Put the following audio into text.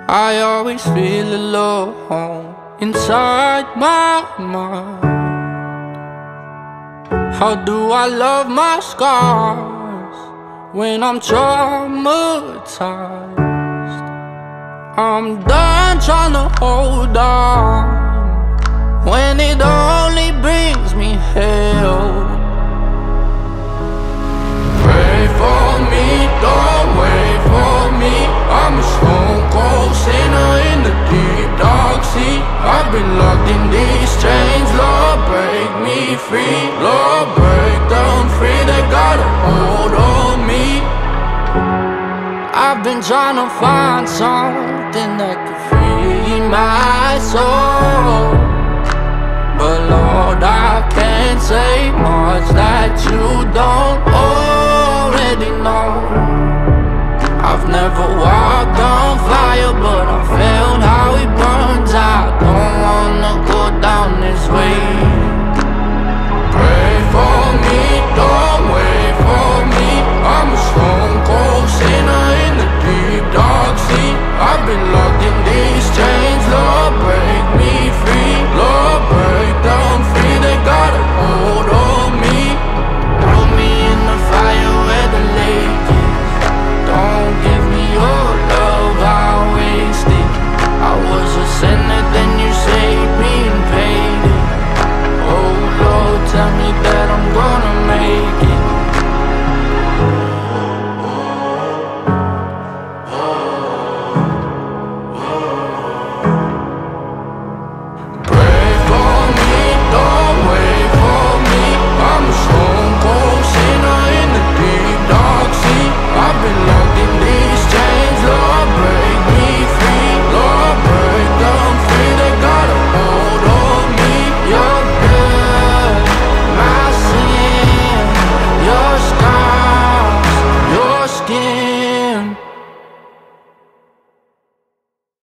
I always feel alone inside my mind. How do I love my scars when I'm traumatized? I'm done trying to hold on when it only brings me hell. Pray for me, don't wait for me. I'm a stone cold sinner in the deep dark sea. I've been locked in these chains, Lord break me free. Lord break them free, they got a hold on me. I've been trying to find something that could free my soul, but Lord, I can't say much that you don't already know. I've never walked